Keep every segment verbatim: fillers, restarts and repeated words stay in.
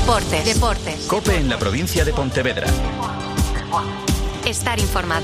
Deportes. Deportes. COPE en la provincia de Pontevedra. Estar informado.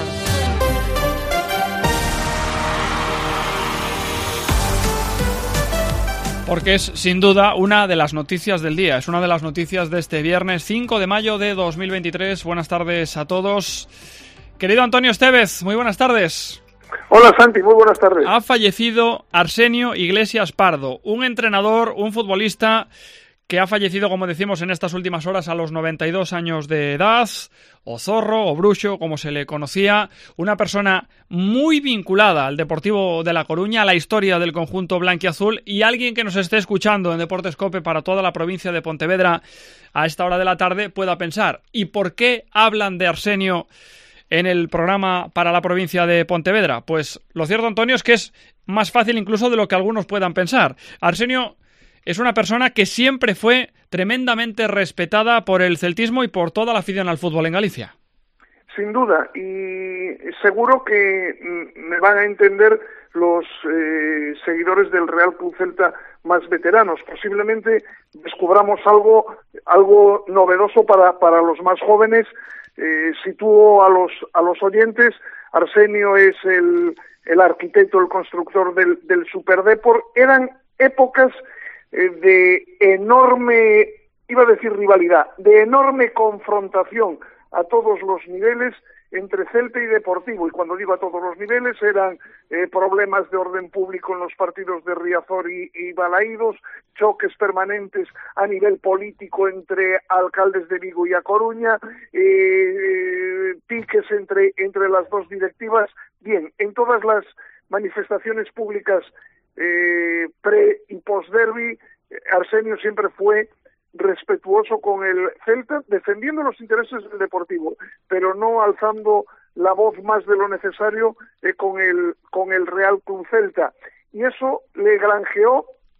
Porque es, sin duda, una de las noticias del día. Es una de las noticias de este viernes cinco de mayo de dos mil veintitrés. Buenas tardes a todos. Querido Antonio Estevez, muy buenas tardes. Hola Santi, muy buenas tardes. Ha fallecido Arsenio Iglesias Pardo, un entrenador, un futbolista que ha fallecido, como decimos, en estas últimas horas a los noventa y dos años de edad, o Zorro, o Bruxo, como se le conocía, una persona muy vinculada al Deportivo de La Coruña, a la historia del conjunto blanquiazul, y alguien que nos esté escuchando en Deportes COPE para toda la provincia de Pontevedra a esta hora de la tarde pueda pensar, ¿y por qué hablan de Arsenio en el programa para la provincia de Pontevedra? Pues lo cierto, Antonio, es que es más fácil incluso de lo que algunos puedan pensar. Arsenio es una persona que siempre fue tremendamente respetada por el celtismo y por toda la afición al fútbol en Galicia. Sin duda, y seguro que me van a entender los eh, seguidores del Real Club Celta más veteranos. Posiblemente descubramos algo, algo novedoso para, para los más jóvenes. Eh, sitúo a los, a los oyentes. Arsenio es el, el arquitecto, el constructor del, del Superdeport. Eran épocas de enorme, iba a decir rivalidad, de enorme confrontación a todos los niveles entre Celta y Deportivo, y cuando digo a todos los niveles eran eh, problemas de orden público en los partidos de Riazor y, y Balaídos, choques permanentes a nivel político entre alcaldes de Vigo y A Coruña, eh, piques entre, entre las dos directivas. Bien, en todas las manifestaciones públicas Eh, pre y post derby, Arsenio siempre fue respetuoso con el Celta, defendiendo los intereses del Deportivo, pero no alzando la voz más de lo necesario eh, con el con el Real Club Celta, y eso le granjeó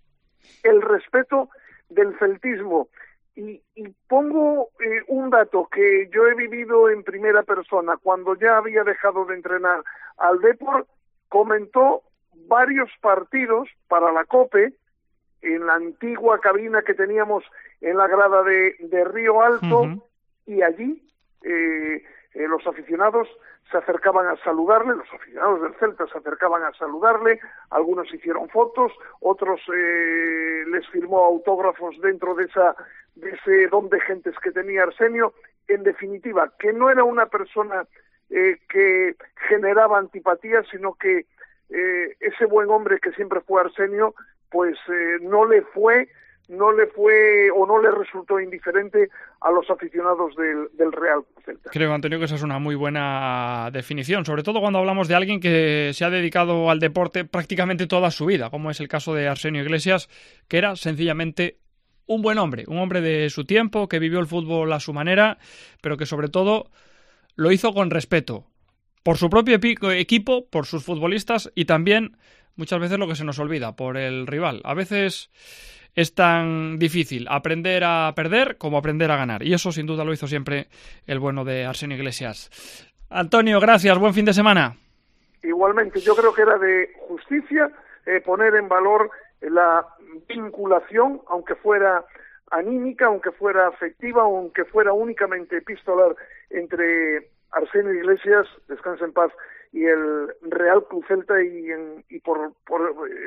el respeto del celtismo. Y, y pongo eh, un dato que yo he vivido en primera persona. Cuando ya había dejado de entrenar al Depor, comentó varios partidos para la COPE en la antigua cabina que teníamos en la grada de, de Río Alto, uh-huh. y allí eh, eh, los aficionados se acercaban a saludarle, los aficionados del Celta se acercaban a saludarle, algunos hicieron fotos, otros eh, les firmó autógrafos dentro de esa de ese don de gentes que tenía Arsenio. En definitiva, que no era una persona eh, que generaba antipatía, sino que Eh, ese buen hombre que siempre fue Arsenio, pues eh, no le fue, no le fue o no le resultó indiferente a los aficionados del, del Real Celta. Creo, Antonio, que esa es una muy buena definición, sobre todo cuando hablamos de alguien que se ha dedicado al deporte prácticamente toda su vida, como es el caso de Arsenio Iglesias, que era sencillamente un buen hombre, un hombre de su tiempo, que vivió el fútbol a su manera, pero que sobre todo lo hizo con respeto por su propio equipo, por sus futbolistas, y también, muchas veces lo que se nos olvida, por el rival. A veces es tan difícil aprender a perder como aprender a ganar, y eso sin duda lo hizo siempre el bueno de Arsenio Iglesias. Antonio, gracias, buen fin de semana. Igualmente, yo creo que era de justicia eh, poner en valor la vinculación, aunque fuera anímica, aunque fuera afectiva, aunque fuera únicamente epistolar, entre Arsenio Iglesias, descansa en paz, y el Real Club Celta, y, en, y por, por,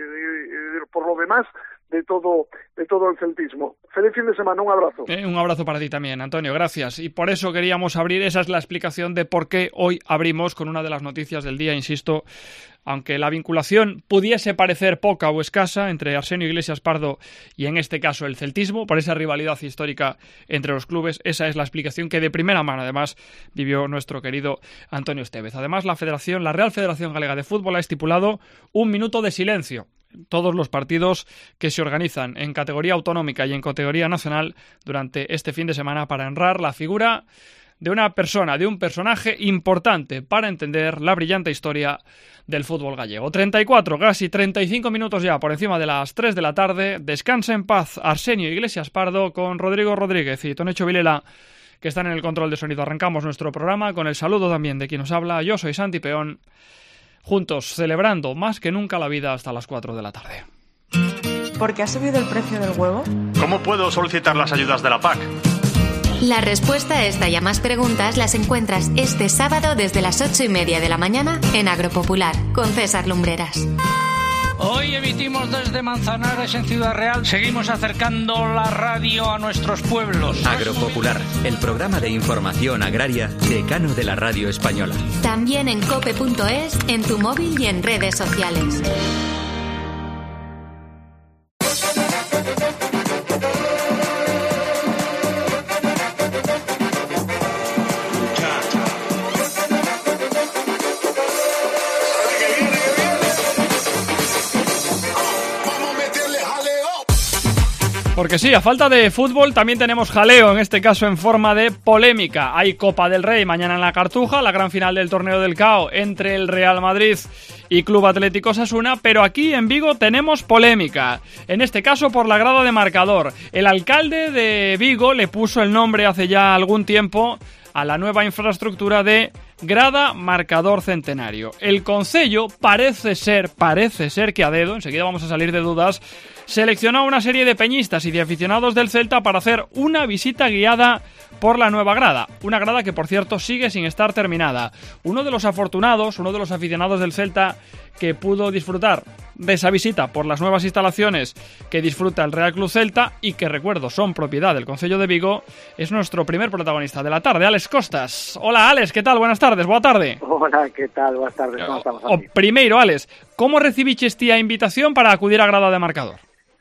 eh, por lo demás de todo de todo el celtismo. Feliz fin de semana, un abrazo. Eh, un abrazo para ti también, Antonio, gracias. Y por eso queríamos abrir, esa es la explicación de por qué hoy abrimos con una de las noticias del día, insisto, aunque la vinculación pudiese parecer poca o escasa entre Arsenio Iglesias Pardo y en este caso el celtismo, por esa rivalidad histórica entre los clubes, esa es la explicación que de primera mano además vivió nuestro querido Antonio Estevez. Además, la Federación, la Real Federación Galega de Fútbol ha estipulado un minuto de silencio todos los partidos que se organizan en categoría autonómica y en categoría nacional durante este fin de semana para honrar la figura de una persona, de un personaje importante para entender la brillante historia del fútbol gallego. treinta y cuatro, casi treinta y cinco minutos ya por encima de las tres de la tarde. Descansa en paz Arsenio Iglesias Pardo, con Rodrigo Rodríguez y Tonecho Vilela, que están en el control de sonido. Arrancamos nuestro programa con el saludo también de quien nos habla. Yo soy Santi Peón. Juntos, celebrando más que nunca la vida hasta las cuatro de la tarde. ¿Por qué ha subido el precio del huevo? ¿Cómo puedo solicitar las ayudas de la P A C? La respuesta a esta y a más preguntas las encuentras este sábado desde las ocho y media de la mañana en Agropopular, con César Lumbreras. Hoy emitimos desde Manzanares, en Ciudad Real. Seguimos acercando la radio a nuestros pueblos. Agropopular, el programa de información agraria decano de la radio española. También en cope punto es, en tu móvil y en redes sociales. Porque sí, a falta de fútbol también tenemos jaleo, en este caso en forma de polémica. Hay Copa del Rey mañana en la Cartuja, la gran final del torneo del C A O entre el Real Madrid y Club Atlético Osasuna, pero aquí en Vigo tenemos polémica, en este caso por la grada de marcador. El alcalde de Vigo le puso el nombre hace ya algún tiempo a la nueva infraestructura de Grada Marcador Centenario. El concello parece ser, parece ser que a dedo, enseguida vamos a salir de dudas, seleccionó a una serie de peñistas y de aficionados del Celta para hacer una visita guiada por la nueva grada. Una grada que, por cierto, sigue sin estar terminada. Uno de los afortunados, uno de los aficionados del Celta que pudo disfrutar de esa visita por las nuevas instalaciones que disfruta el Real Club Celta y que, recuerdo, son propiedad del concello de Vigo, es nuestro primer protagonista de la tarde, Alex Costas. Hola, Alex, ¿qué tal? Buenas tardes, boa tarde. Hola, ¿qué tal? Buenas tardes, ¿cómo estamos aquí? O, primeiro, Alex, como recibiches ti a invitación para acudir á grada de marcador?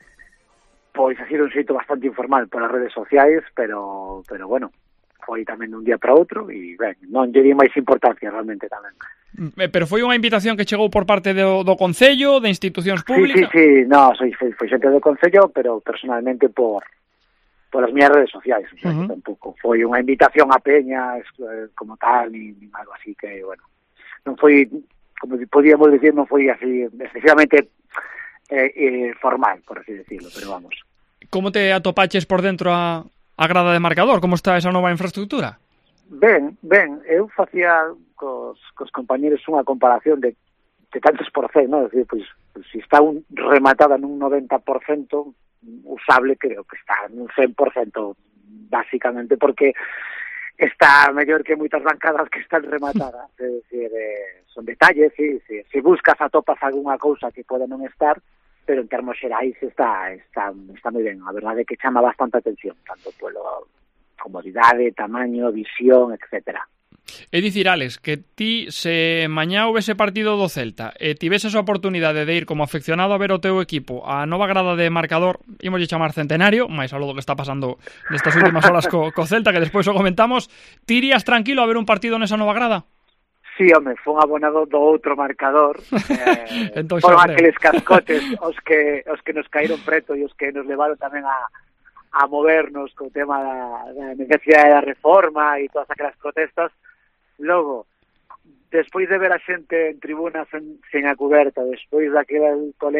Pois ha sido un xeito bastante informal polas redes sociais, pero pero bueno, foi tamén de un día para outro e ben, non lle di máis importancia realmente tamén. Pero foi unha invitación que chegou por parte do, do Concello, de institucións públicas? Sí, sí, sí, no, foi, foi, foi xente do Concello, pero personalmente por por as miñas redes sociais, o sea, uh-huh. que tampouco foi unha invitación a peñas eh, como tal, ni, ni algo así que, bueno, non foi, como podíamos decir, non foi así excesivamente eh, eh, formal, por así decirlo, pero vamos. Como te atopaches por dentro a, a grada de marcador? Como está esa nova infraestructura? Ben, ben, eu facía cos, cos compañeros unha comparación de, de tantos por cen, non? É dicir, pois, pois, se está un, rematada nun noventa por cento usable, creo que está nun cen por cento, básicamente, porque está mellor que moitas bancadas que están rematadas. É dicir, eh, son detalles, sí, sí, se buscas atopas algunha cousa que pode non estar, pero en termos xerais está, está, está moi ben. A verdade é que chama bastante atención, tanto polo comodidade, tamaño, visión, etcétera. É dicir, Alex, que ti, se mañá houvese partido do Celta e tiveses a oportunidade de ir como afeccionado a ver o teu equipo a nova grada de marcador, imoslle chamar Centenario, máis algo do que está pasando nestas últimas horas co, co Celta, que despois o comentamos, ti irías tranquilo a ver un partido nesa nova grada? Sí, home, fue un abonado do outro marcador. Eh, entón, foron aqueles cascotes os que os que nos caíron preto e os que nos levaron tamén a, a movernos co tema da, da necesidade da reforma e todas aquelas protestas. Logo, despois de ver a xente en tribunas en, sen a cuberta, despois daquela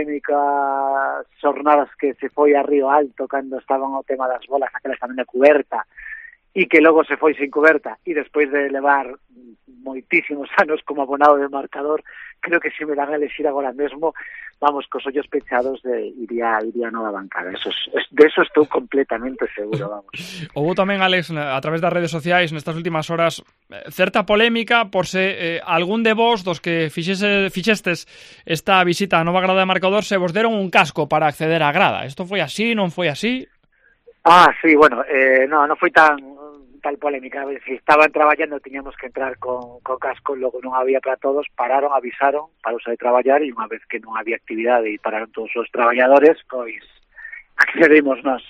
polémica xornadas que se foi a Río Alto cando estaban o tema das bolas, aquelas tamén a cuberta, e que logo se foi sin cuberta, e despois de levar moitísimos anos como abonado de marcador, creo que se me dan a elegir agora mesmo, vamos, cos ollos pechados, de iría, iría a nova bancada. Eso es, de eso estou completamente seguro, vamos. Houve tamén, Alex, a través das redes sociais nestas últimas horas certa polémica por se eh, algún de vos dos que fixese, fixestes esta visita a nova grada de marcador se vos deron un casco para acceder á grada. Isto foi así, non foi así? Ah, sí, bueno, eh, no, non foi tan tal polémica. Si estaban traballando tiñamos que entrar con, con casco, logo non había para todos, pararon, avisaron, parouse de traballar e unha vez que non había actividade e pararon todos os traballadores, pois accedimos nós.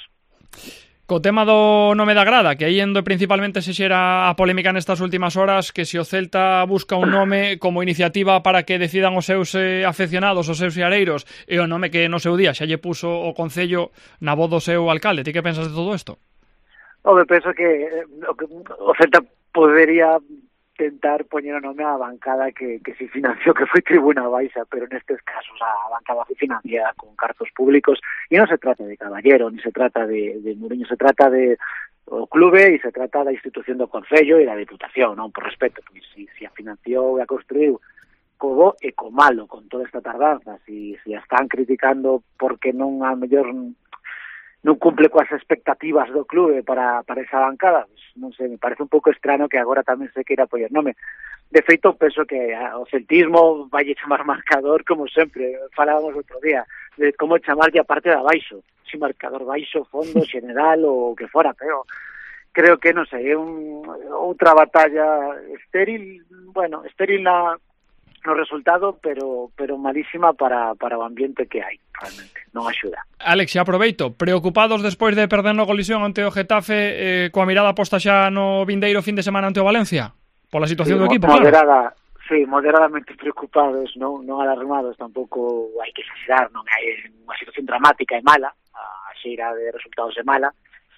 Co tema do nome da grada, que aí endo principalmente se xera a polémica nestas últimas horas, que se o Celta busca un nome como iniciativa para que decidan os seus eh, afeccionados, os seus seareiros, e o nome que no seu día xa lle puso o Concello na voz do seu alcalde. Ti que pensas de todo isto? Home, penso que o, que o Celta podería tentar poñer o nome á bancada que, que se financiou, que foi Tribuna Baixa, pero nestes casos a bancada foi financiada con cartos públicos e non se trata de Caballero, ni se trata de, de Mourinho, se trata de o clube e se trata da institución do Concello e da Diputación, non? Por respeto, porque se, se a financiou e a construiu co bo e co malo, con toda esta tardanza, se, se a están criticando porque non a mellor non cumple coas expectativas do clube para, para esa bancada. Pues, non sei, me parece un pouco estrano que agora tamén se queira apoiar nome. De feito, penso que o celtismo vai chamar marcador, como sempre, falábamos outro día, de como chamarlle a parte de abaixo, si marcador baixo, fondo, general ou o que fora, pero creo que, non sei, é un, outra batalla estéril, bueno, estéril na, no resultado, pero pero malísima para, para o ambiente que hai, realmente, non axuda. Alex, xa aproveito, preocupados despois de perder no Colisión ante o Getafe, eh, coa mirada posta xa no vindeiro fin de semana ante o Valencia? Pola situación sí, do equipo, moderada, claro. Sí, moderadamente preocupados, non, non alarmados, tampouco hai que exagerar, non hai unha situación dramática e mala, a xeira de resultados é mala,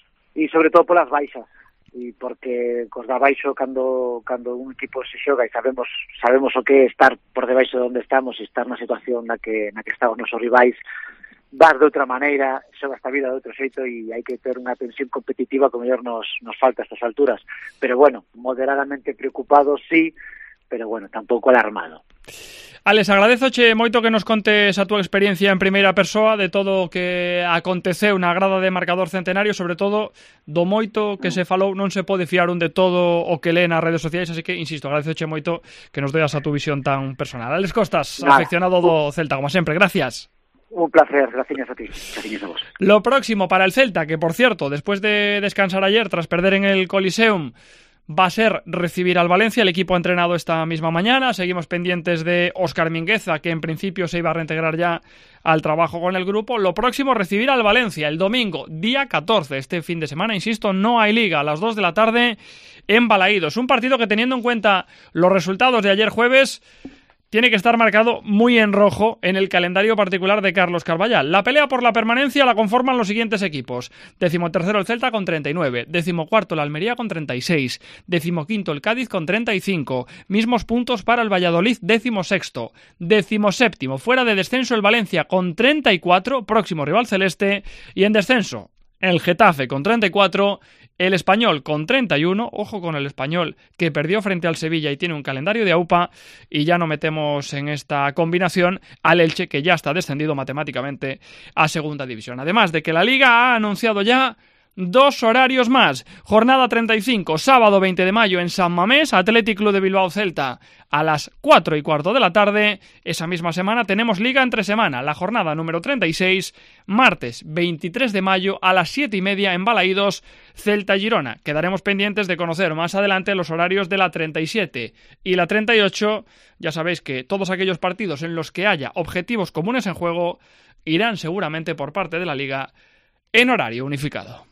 e sobre todo polas baixas, e porque cos da baixo cando cando un equipo se xoga e sabemos sabemos o que é estar por debaixo de onde estamos e estar na situación na que na que están os nosos rivais, vas de outra maneira, xogas esta vida de outro xeito e hai que ter unha tensión competitiva que mellor nos, nos falta a estas alturas, pero bueno, moderadamente preocupados sí, pero bueno, tampouco alarmado. Alex, agradezoche moito que nos contes a túa experiencia en primeira persoa de todo o que aconteceu na grada de Marcador Centenario, sobre todo do moito que se falou, non se pode fiar un de todo o que lee nas redes sociais, así que, insisto, agradezoche moito que nos deas a tu visión tan personal. Alex Costas, Nada. afeccionado do Celta, como sempre, gracias. Un placer, gracias a ti, gracias a vos. Lo próximo para el Celta, que por cierto, después de descansar ayer tras perder en el Coliseum, va a ser recibir al Valencia. El equipo ha entrenado esta misma mañana. Seguimos pendientes de Óscar Mingueza, que en principio se iba a reintegrar ya al trabajo con el grupo. Lo próximo, recibir al Valencia el domingo, día catorce. Este fin de semana, insisto, no hay liga. A las dos de la tarde en Balaídos. Un partido que, teniendo en cuenta los resultados de ayer jueves, tiene que estar marcado muy en rojo en el calendario particular de Carlos Carballal. La pelea por la permanencia la conforman los siguientes equipos. Decimotercero el Celta con treinta y nueve, decimocuarto el Almería con treinta y seis, decimoquinto el Cádiz con treinta y cinco, mismos puntos para el Valladolid, decimosexto, decimoséptimo, fuera de descenso el Valencia con treinta y cuatro, próximo rival celeste, y en descenso el Getafe con treinta y cuatro, el Español con treinta y uno, ojo con el Español que perdió frente al Sevilla y tiene un calendario de AUPA, y ya no metemos en esta combinación al Elche, que ya está descendido matemáticamente a segunda división. Además de que la Liga ha anunciado ya dos horarios más. Jornada treinta y cinco, sábado veinte de mayo en San Mamés, Athletic Club de Bilbao Celta a las cuatro y cuarto de la tarde. Esa misma semana tenemos Liga entre semana, la jornada número treinta y seis, martes veintitrés de mayo a las siete y media en Balaídos, Celta Girona. Quedaremos pendientes de conocer más adelante los horarios de la treinta y siete y la treinta y ocho. Ya sabéis que todos aquellos partidos en los que haya objetivos comunes en juego irán seguramente por parte de la Liga en horario unificado.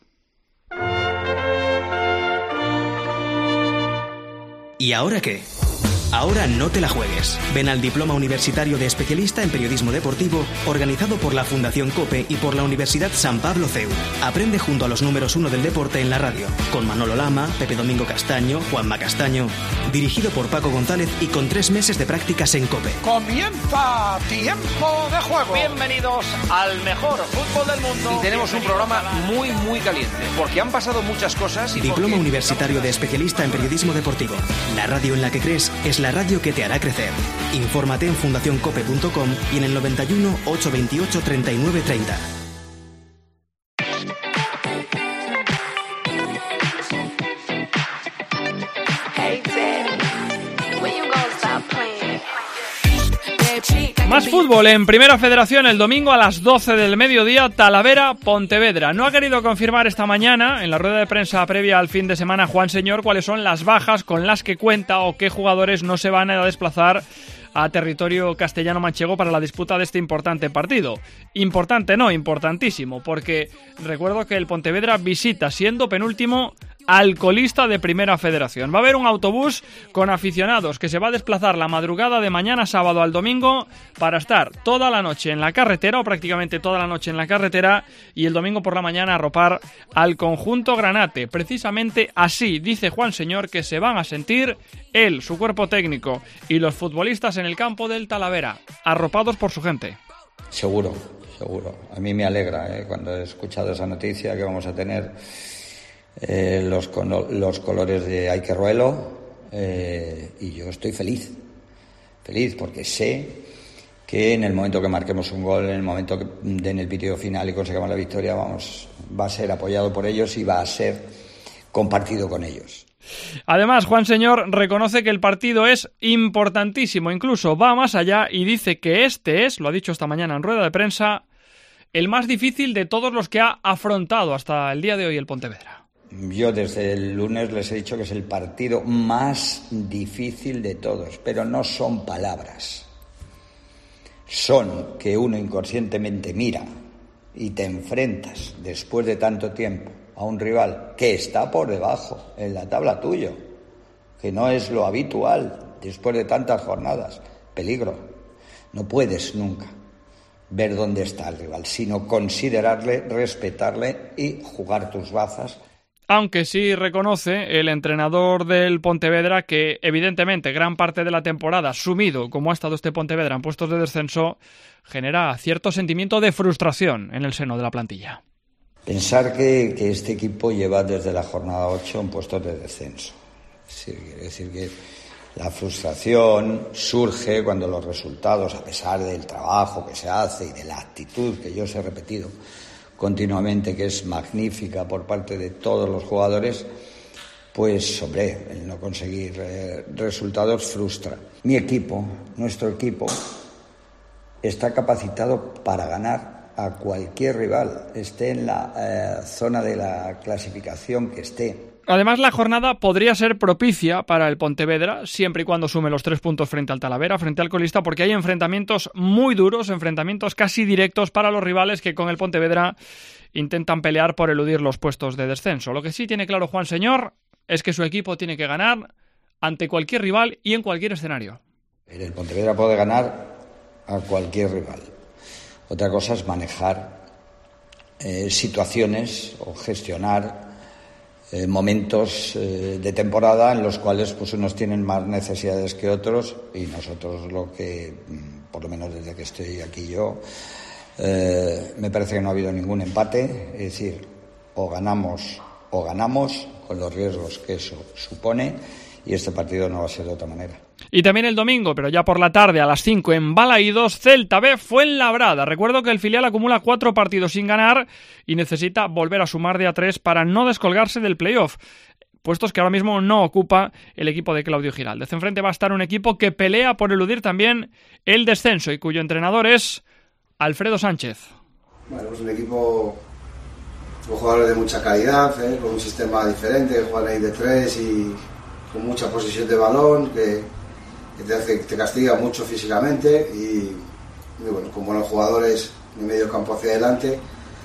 ¿Y ahora qué? Ahora no te la juegues. Ven al Diploma Universitario de Especialista en Periodismo Deportivo, organizado por la Fundación COPE y por la Universidad San Pablo C E U. Aprende junto a los números uno del deporte en la radio, con Manolo Lama, Pepe Domingo Castaño, Juanma Castaño, dirigido por Paco González y con tres meses de prácticas en COPE. Comienza Tiempo de Juego. Bienvenidos al mejor fútbol del mundo. Y tenemos un programa muy, muy caliente, porque han pasado muchas cosas. Y Diploma porque... Universitario de Especialista en Periodismo Deportivo. La radio en la que crees es la radio que te hará crecer. Infórmate en fundación cope punto com y en el noventa y uno, ochocientos veintiocho, treinta y nueve treinta. Más fútbol en Primera Federación el domingo a las doce del mediodía, Talavera, Pontevedra. No ha querido confirmar esta mañana, en la rueda de prensa previa al fin de semana, Juan Señor, cuáles son las bajas con las que cuenta o qué jugadores no se van a desplazar a territorio castellano-manchego para la disputa de este importante partido. Importante no, importantísimo, porque recuerdo que el Pontevedra visita, siendo penúltimo, al colista de Primera Federación. Va a haber un autobús con aficionados que se va a desplazar la madrugada de mañana sábado al domingo para estar toda la noche en la carretera, o prácticamente toda la noche en la carretera, y el domingo por la mañana arropar al conjunto granate. Precisamente así dice Juan Señor que se van a sentir él, su cuerpo técnico y los futbolistas en el campo del Talavera, arropados por su gente. Seguro, seguro. A mí me alegra, ¿eh? Cuando he escuchado esa noticia que vamos a tener eh, los, los colores de Iker Ruelo, eh, y yo estoy feliz, feliz porque sé que en el momento que marquemos un gol, en el momento que den el pitido final y consigamos la victoria, vamos, va a ser apoyado por ellos y va a ser compartido con ellos. Además, Juan Señor reconoce que el partido es importantísimo, incluso va más allá y dice que este es, lo ha dicho esta mañana en rueda de prensa, el más difícil de todos los que ha afrontado hasta el día de hoy el Pontevedra. Yo desde el lunes les he dicho que es el partido más difícil de todos, pero no son palabras. Son que uno inconscientemente mira y te enfrentas después de tanto tiempo a un rival que está por debajo en la tabla tuyo, que no es lo habitual después de tantas jornadas. Peligro. No puedes nunca ver dónde está el rival, sino considerarle, respetarle y jugar tus bazas. Aunque sí reconoce el entrenador del Pontevedra que, evidentemente, gran parte de la temporada, sumido como ha estado este Pontevedra en puestos de descenso, genera cierto sentimiento de frustración en el seno de la plantilla. Pensar que, que este equipo lleva desde la jornada ocho en puestos de descenso. Es decir, quiere decir que la frustración surge cuando los resultados, a pesar del trabajo que se hace y de la actitud que yo os he repetido continuamente, que es magnífica por parte de todos los jugadores, pues, hombre, el no conseguir eh, resultados frustra. Mi equipo, nuestro equipo, está capacitado para ganar a cualquier rival, esté en la eh, zona de la clasificación que esté. Además, la jornada podría ser propicia para el Pontevedra, siempre y cuando sume los tres puntos frente al Talavera, frente al colista, porque hay enfrentamientos muy duros, enfrentamientos casi directos para los rivales que con el Pontevedra intentan pelear por eludir los puestos de descenso. Lo que sí tiene claro Juan Señor es que su equipo tiene que ganar ante cualquier rival y en cualquier escenario. El Pontevedra puede ganar a cualquier rival. Otra cosa es manejar eh, situaciones o gestionar Eh, momentos eh, de temporada en los cuales pues unos tienen más necesidades que otros, y nosotros lo que, por lo menos desde que estoy aquí yo, eh, me parece que no ha habido ningún empate, es decir, o ganamos o ganamos con los riesgos que eso supone, y este partido no va a ser de otra manera. Y también el domingo, pero ya por la tarde a las cinco en Balaídos, Celta B Fuenlabrada. Recuerdo que el filial acumula cuatro partidos sin ganar y necesita volver a sumar de a tres para no descolgarse del playoff, puestos que ahora mismo no ocupa el equipo de Claudio Giraldez. Enfrente va a estar un equipo que pelea por eludir también el descenso y cuyo entrenador es Alfredo Sánchez. Bueno, es un equipo con jugadores de mucha calidad, ¿eh? Con un sistema diferente, que juegan ahí de tres y con mucha posesión de balón, que, que te, hace, te castiga mucho físicamente y, y bueno, con buenos jugadores de medio campo hacia adelante,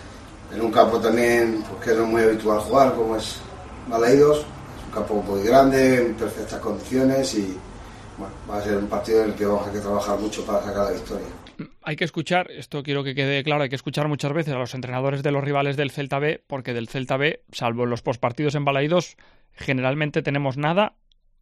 en un campo también porque pues, no es muy habitual jugar, como es Balaídos, es un campo muy grande, en perfectas condiciones y bueno, va a ser un partido en el que vamos a tener que trabajar mucho para sacar la victoria. Hay que escuchar, esto quiero que quede claro, hay que escuchar muchas veces a los entrenadores de los rivales del Celta B, porque del Celta B, salvo en los postpartidos en Balaídos, generalmente tenemos nada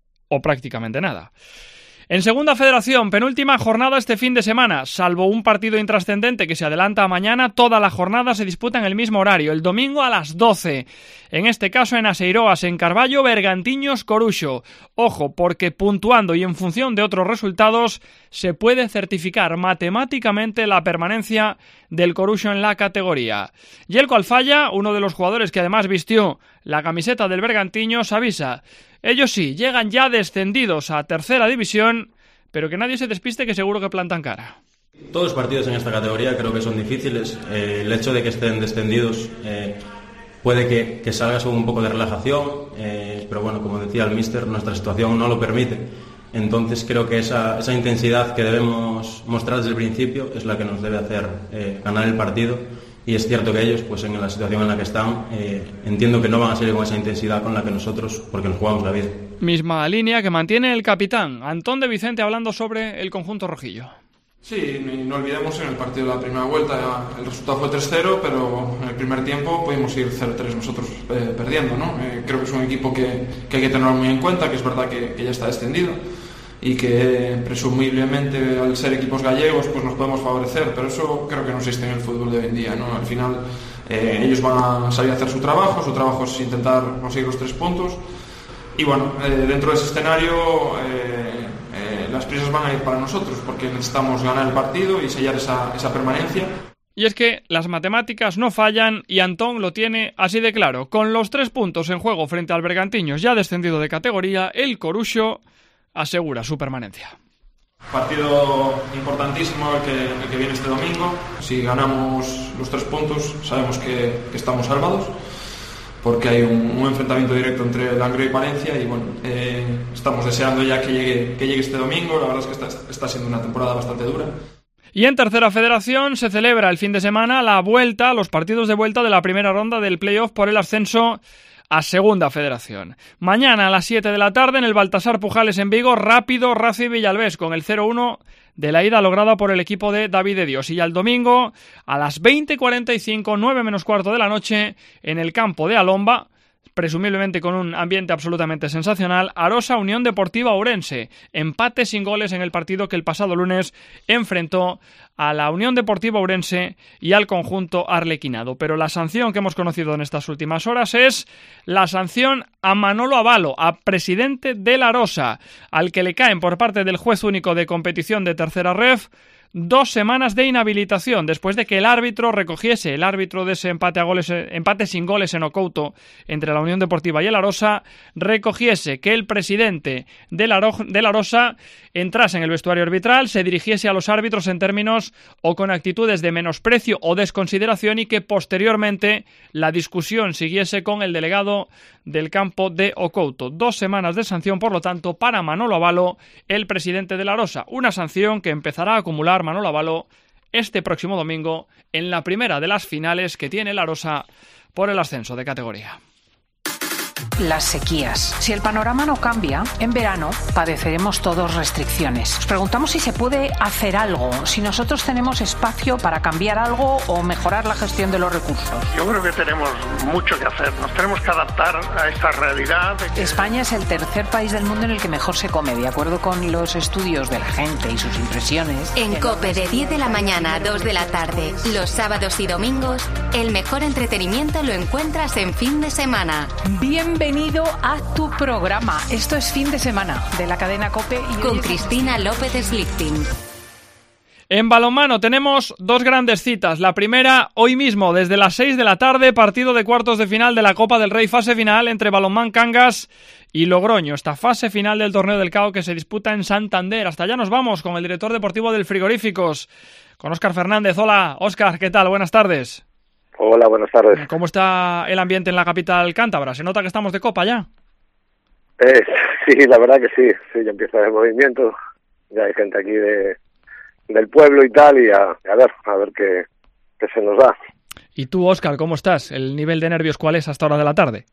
o prácticamente nada. En Segunda Federación, penúltima jornada este fin de semana, salvo un partido intrascendente que se adelanta a mañana, toda la jornada se disputa en el mismo horario, el domingo a las doce. En este caso en Aseiroas, en Carballo, Bergantiños, Coruxo. Ojo, porque puntuando y en función de otros resultados se puede certificar matemáticamente la permanencia del Coruxo en la categoría. Yelko Alfaya, uno de los jugadores que además vistió la camiseta del Bergantiños, avisa: ellos sí, llegan ya descendidos a tercera división, pero que nadie se despiste que seguro que plantan cara. Todos los partidos en esta categoría creo que son difíciles. Eh, el hecho de que estén descendidos eh, puede que, que salgas con un poco de relajación, eh, pero bueno, como decía el míster, nuestra situación no lo permite. Entonces creo que esa, esa intensidad que debemos mostrar desde el principio es la que nos debe hacer eh, ganar el partido. Y es cierto que ellos, pues en la situación en la que están, eh, entiendo que no van a salir con esa intensidad con la que nosotros, porque nos jugamos la vida. Misma línea que mantiene el capitán, Antón de Vicente, hablando sobre el conjunto rojillo. Sí, no olvidemos, en el partido de la primera vuelta el resultado fue tres cero, pero en el primer tiempo pudimos ir cero tres nosotros eh, perdiendo, ¿no? Eh, creo que es un equipo que, que hay que tenerlo muy en cuenta, que es verdad que, que ya está descendido y que presumiblemente al ser equipos gallegos pues nos podemos favorecer, pero eso creo que no existe en el fútbol de hoy en día, ¿no? Al final eh, ellos van a salir a hacer su trabajo, su trabajo es intentar conseguir los tres puntos y bueno, eh, dentro de ese escenario eh, eh, las prisas van a ir para nosotros, porque necesitamos ganar el partido y sellar esa, esa permanencia. Y es que las matemáticas no fallan y Antón lo tiene así de claro. Con los tres puntos en juego frente al Bergantiños, ya descendido de categoría, el Coruxo asegura su permanencia. Partido importantísimo el que, el que viene este domingo. Si ganamos los tres puntos, sabemos que, que estamos salvados, porque hay un, un enfrentamiento directo entre Langreo y Palencia y bueno, eh, estamos deseando ya que llegue, que llegue este domingo. La verdad es que está, está siendo una temporada bastante dura. Y en Tercera Federación se celebra el fin de semana la vuelta, los partidos de vuelta de la primera ronda del playoff por el ascenso a Segunda Federación. Mañana a las siete de la tarde en el Baltasar Pujales en Vigo, Rápido Racing Villalbés con el cero uno de la ida lograda por el equipo de David de Dios. Y ya el domingo a las veinte cuarenta y cinco, nueve menos cuarto de la noche, en el campo de Alomba, presumiblemente con un ambiente absolutamente sensacional, Arosa Unión Deportiva Ourense, empate sin goles en el partido que el pasado lunes enfrentó a la Unión Deportiva Ourense y al conjunto arlequinado. Pero la sanción que hemos conocido en estas últimas horas es la sanción a Manolo Avalo, a presidente del Arosa, al que le caen por parte del juez único de competición de Tercera Ref dos semanas de inhabilitación después de que el árbitro recogiese, el árbitro de ese empate a goles, empate sin goles en Ocouto entre la Unión Deportiva y el Arosa, recogiese que el presidente del Arosa entrase en el vestuario arbitral, se dirigiese a los árbitros en términos o con actitudes de menosprecio o desconsideración y que posteriormente la discusión siguiese con el delegado del campo de Ocouto. Dos semanas de sanción, por lo tanto, para Manolo Avalo, el presidente del Arosa. Una sanción que empezará a acumular Manolo Avalo este próximo domingo en la primera de las finales que tiene el Arosa por el ascenso de categoría. Las sequías. Si el panorama no cambia, en verano padeceremos todos restricciones. Nos preguntamos si se puede hacer algo, si nosotros tenemos espacio para cambiar algo o mejorar la gestión de los recursos. Yo creo que tenemos mucho que hacer. Nos tenemos que adaptar a esta realidad. De que... España es el tercer país del mundo en el que mejor se come, de acuerdo con los estudios de la gente y sus impresiones. En COPE de diez de la mañana a dos de la tarde, los sábados y domingos, el mejor entretenimiento lo encuentras en fin de semana. Bienvenido. Bienvenido a tu programa. Esto es Fin de Semana de la cadena COPE. Y con Cristina López Slichting. En balonmano tenemos dos grandes citas. La primera, hoy mismo, desde las seis de la tarde, partido de cuartos de final de la Copa del Rey, fase final entre Balonmán Cangas y Logroño. Esta fase final del torneo del C A O que se disputa en Santander. Hasta allá nos vamos con el director deportivo del Frigoríficos, con Óscar Fernández. Hola, Óscar, ¿qué tal? Buenas tardes. Hola, buenas tardes. ¿Cómo está el ambiente en la capital cántabra? ¿Se nota que estamos de copa ya? Eh, sí, la verdad que sí. Sí, ya empieza el movimiento. Ya hay gente aquí de del pueblo y tal, y a, a ver, a ver qué, qué se nos da. ¿Y tú, Óscar, cómo estás? ¿El nivel de nervios cuál es hasta hora de la tarde?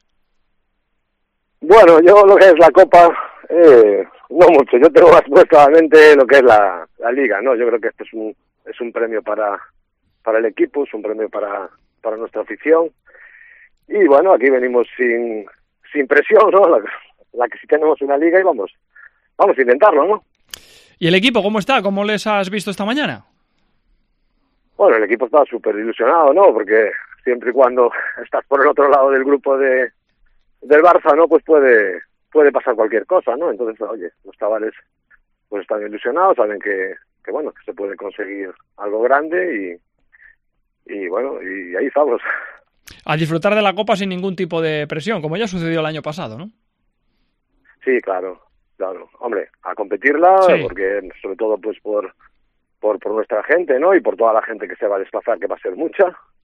Bueno, yo lo que es la copa, eh, no mucho. Yo tengo más puesto a la mente lo que es la, la liga, ¿no? Yo creo que esto es un, es un premio para, para el equipo, es un premio para... para nuestra afición, y bueno, aquí venimos sin sin presión, ¿no? La, la que sí tenemos una liga y vamos vamos a intentarlo, ¿no? ¿Y el equipo cómo está? ¿Cómo les has visto esta mañana? Bueno, el equipo está súper ilusionado, ¿no? Porque siempre y cuando estás por el otro lado del grupo de del Barça, ¿no? Pues puede puede pasar cualquier cosa, ¿no? Entonces, oye, los chavales pues están ilusionados, saben que, que bueno, que se puede conseguir algo grande y Y bueno, y ahí estamos. A disfrutar de la Copa sin ningún tipo de presión, como ya sucedió el año pasado, ¿no? Sí, claro, claro. Hombre, a competirla, sí. Porque sobre todo pues por, por por nuestra gente, ¿no? Y por toda la gente que se va a desplazar, que va a ser mucha.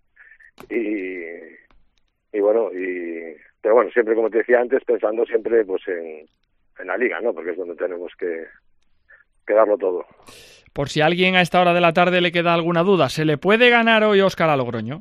Y, y bueno, y pero bueno, siempre, como te decía antes, pensando siempre pues en, en la liga, ¿no? Porque es donde tenemos que, que darlo todo. Por si a alguien a esta hora de la tarde le queda alguna duda, ¿se le puede ganar hoy Óscar a Logroño?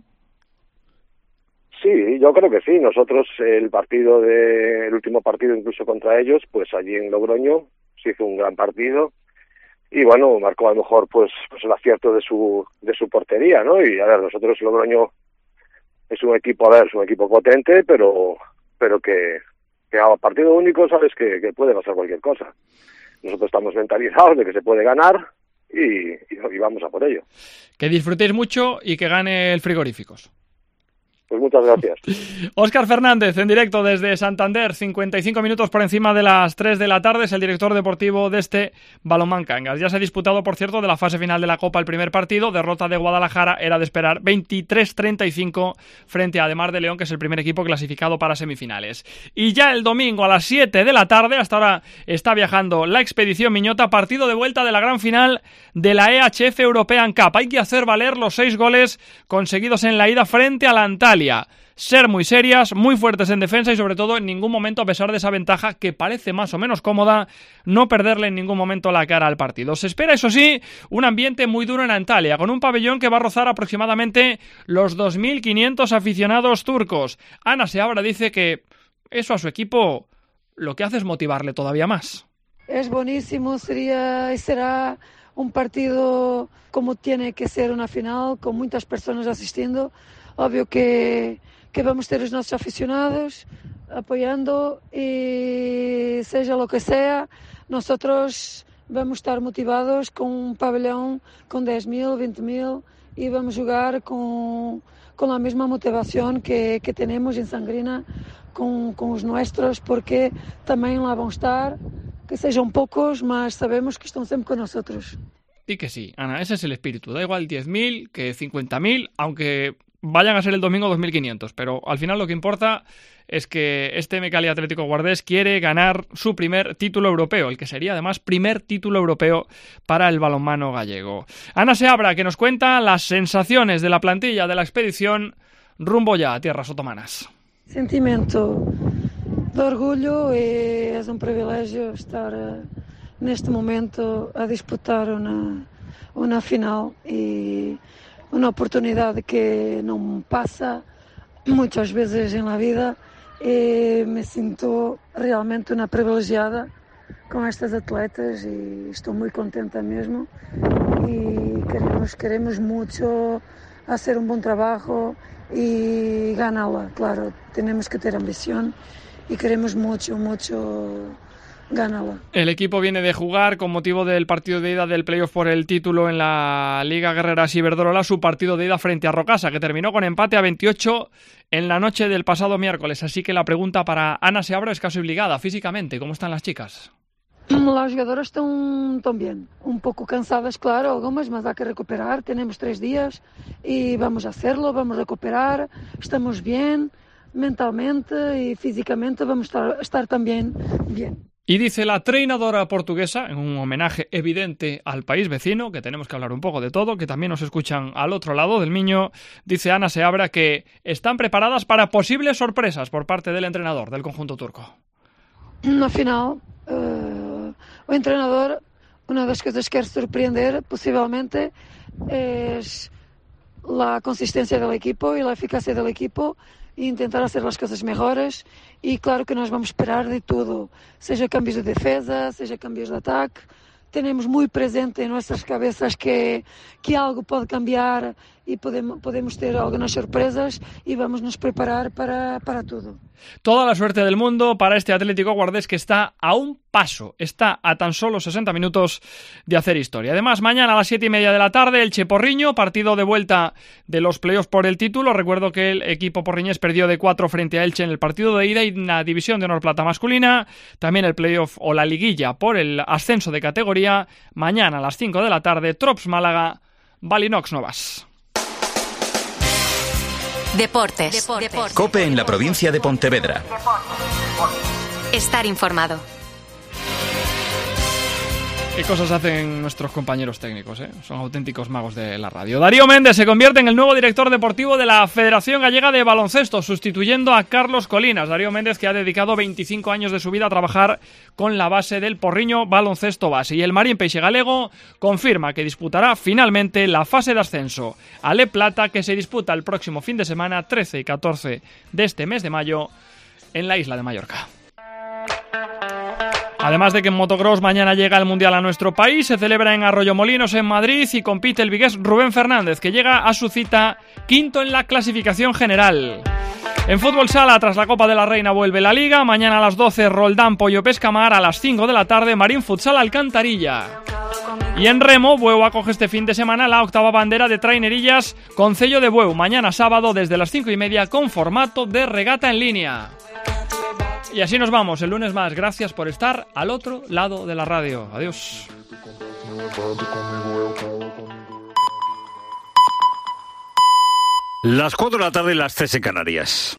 Sí, yo creo que sí. Nosotros el partido de, el último partido incluso contra ellos, pues allí en Logroño se hizo un gran partido y bueno, marcó a lo mejor pues, pues el acierto de su de su portería, ¿no? Y a ver, nosotros Logroño es un equipo, a ver, es un equipo potente, pero pero que, que a partido único sabes que, que puede pasar cualquier cosa. Nosotros estamos mentalizados de que se puede ganar. Y, y, y vamos a por ello. Que disfrutéis mucho y que gane el Frigoríficos. Pues muchas gracias. Óscar Fernández, en directo desde Santander, cincuenta y cinco minutos por encima de las tres de la tarde, es el director deportivo de este Balonmán Cangas. Ya se ha disputado, por cierto, de la fase final de la Copa el primer partido, derrota de Guadalajara, era de esperar, veintitrés treinta y cinco frente a Ademar de León, que es el primer equipo clasificado para semifinales. Y ya el domingo a las siete de la tarde, hasta ahora está viajando la Expedición Miñota, partido de vuelta de la gran final de la E H F European Cup. Hay que hacer valer los seis goles conseguidos en la ida frente a la Antalya. Ser muy serias, muy fuertes en defensa y sobre todo en ningún momento, a pesar de esa ventaja que parece más o menos cómoda, no perderle en ningún momento la cara al partido. Se espera, eso sí, un ambiente muy duro en Antalya, con un pabellón que va a rozar aproximadamente los dos mil quinientos aficionados turcos. Ana Seabra dice que eso a su equipo lo que hace es motivarle todavía más. Es buenísimo, sería y será un partido como tiene que ser una final, con muchas personas asistiendo. Obvio que, que vamos ter os nossos aficionados apoiando e seja lo que sea, nosotros vamos estar motivados com um pavilhão com dez mil, vinte mil e vamos jogar com, com a mesma motivação que, que temos em Sangrina com, com os nossos, porque também lá vão estar, que sejam poucos, mas sabemos que estão sempre com nós. Y que sí, Ana, ese es el espíritu, da igual diez mil que cincuenta mil, aunque vayan a ser el domingo dos mil quinientos, pero al final lo que importa es que este Mecali Atlético Guardés quiere ganar su primer título europeo, el que sería además primer título europeo para el balonmano gallego. Ana Seabra, que nos cuenta las sensaciones de la plantilla de la expedición rumbo ya a tierras otomanas. Sentimiento de orgullo e é um privilégio estar neste momento a disputar uma, uma final e una oportunidad que no pasa muchas veces en la vida y me siento realmente una privilegiada con estas atletas y estoy muy contenta mismo y queremos, queremos mucho hacer un buen trabajo y ganarla, claro, tenemos que tener ambición y queremos mucho, mucho ganarla. El equipo viene de jugar, con motivo del partido de ida del playoff por el título en la Liga Guerreras Iberdrola, su partido de ida frente a Rocasa, que terminó con empate a veintiocho en la noche del pasado miércoles. Así que la pregunta para Ana Seabra es casi obligada, físicamente, ¿cómo están las chicas? Las jugadoras están, están bien, un poco cansadas, claro, algunas, mas hay que recuperar, tenemos tres días y vamos a hacerlo, vamos a recuperar, estamos bien, mentalmente y físicamente vamos a estar, estar también bien. Y dice la treinadora portuguesa, en un homenaje evidente al país vecino, que tenemos que hablar un poco de todo, que también nos escuchan al otro lado del Miño, dice Ana Seabra que están preparadas para posibles sorpresas por parte del entrenador del conjunto turco. No final, uh, o entrenador, una de las cosas que quiere sorprender posiblemente es la consistencia del equipo y la eficacia del equipo e intentar hacer las cosas mejores y claro que nós vamos esperar de tudo, seja cambios de defesa, seja cambios de ataque, tenemos muy presente en nuestras cabezas que, que algo pode cambiar y podemos, podemos ter algunas sorpresas y vamos nos preparar para, para tudo. Toda la suerte del mundo para este Atlético Guardés que está a un paso, está a tan solo sesenta minutos de hacer historia. Además, mañana a las siete y media de la tarde, el Cheporriño, partido de vuelta de los playoffs por el título. Recuerdo que el equipo porriñés perdió de cuatro frente a Elche en el partido de ida y en la división de honor plata masculina. También el playoff o la liguilla por el ascenso de categoría. Mañana a las cinco de la tarde, Trops Málaga, Balinox Novas. Deportes. Deportes. COPE en la provincia de Pontevedra. Estar informado. ¿Qué cosas hacen nuestros compañeros técnicos? ¿eh? Son auténticos magos de la radio. Darío Méndez se convierte en el nuevo director deportivo de la Federación Gallega de Baloncesto, sustituyendo a Carlos Colinas. Darío Méndez, que ha dedicado veinticinco años de su vida a trabajar con la base del Porriño Baloncesto Base. Y el Marín Peixe Galego confirma que disputará finalmente la fase de ascenso a Le Plata, que se disputa el próximo fin de semana, trece y catorce de este mes de mayo, en la isla de Mallorca. Además de que en motocross mañana llega el Mundial a nuestro país, se celebra en Arroyomolinos, en Madrid, y compite el vigués Rubén Fernández, que llega a su cita quinto en la clasificación general. En fútbol sala, tras la Copa de la Reina, vuelve la Liga. Mañana a las doce, Roldán Pollo Pescamar. A las cinco de la tarde, Marín Futsal Alcantarilla. Y en remo, Bueu acoge este fin de semana la octava bandera de Trainerillas Concello de Bueu, mañana sábado desde las cinco y media con formato de regata en línea. Y así nos vamos, el lunes más. Gracias por estar al otro lado de la radio. Adiós. Las cuatro de la tarde, las tres en Canarias.